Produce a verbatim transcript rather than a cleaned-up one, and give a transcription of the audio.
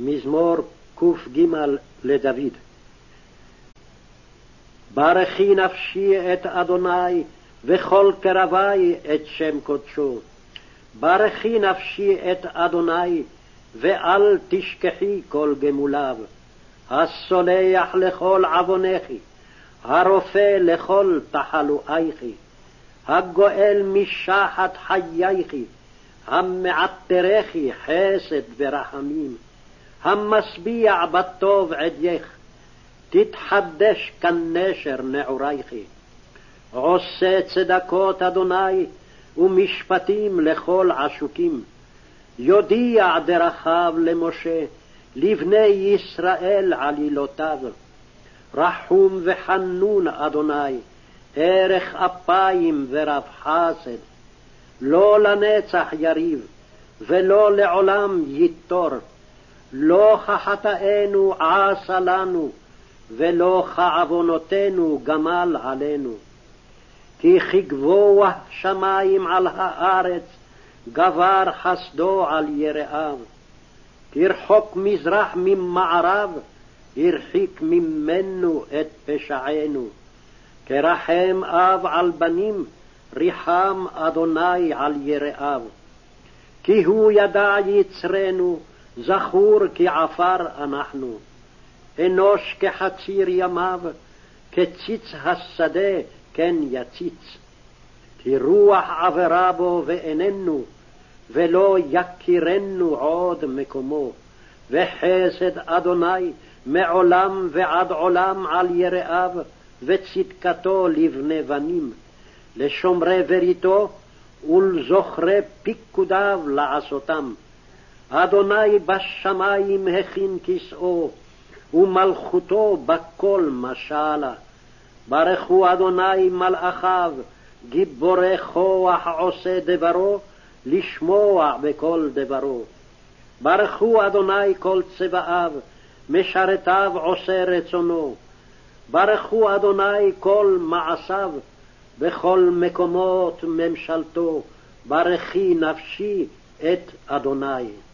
מזמור ק"ג לדוד. ברכי נפשי את אדוני וכל קרבי את שם קודשו. ברכי נפשי את אדוני ואל תשכחי כל גמוליו. הסולח לכל עוונך, הרופא לכל תחלואיך, הגואל משחת חייך, המעטרך חסד ורחמים, המשביע בטוב עדייך, תתחדש כנשר נעורייך. עושה צדקות אדוני ומשפטים לכל עשוקים, יודיע דרכיו למשה, לבני ישראל עלילותיו. רחום וחנון אדוני, ערך אפיים ורב חסד, לא לנצח יריב ולא לעולם ייטור. לא כחטאנו עשה לנו ולא כעוונותינו גמל עלינו. כי כגבוה שמים על הארץ גבר חסדו על יראיו. כרחוק מזרח ממערב הרחיק ממנו את פשענו. כרחם אב על בנים ריחם אדוני על יראיו. כי הוא ידע יצרנו, זכור כעפר אנחנו. אנוש כחציר ימיו, כציץ השדה כן יציץ. כי רוח עברה בו ואיננו, ולא יכירנו עוד מקומו. וחסד אדוני מעולם ועד עולם על יראיו, וצדקתו לבני בנים, לשומרי בריתו ולזוכרי פיקודיו לעשותם. אדוני בשמים הכין כסאו, ומלכותו בכל משלה. ברכו אדוני מלאכיו, גיבורי כוח עושה דברו, לשמוע בכל דברו. ברכו אדוני כל צבאיו, משרתיו עושה רצונו. ברכו אדוני כל מעשיו, בכל מקומות ממשלתו. ברכי נפשי את אדוני.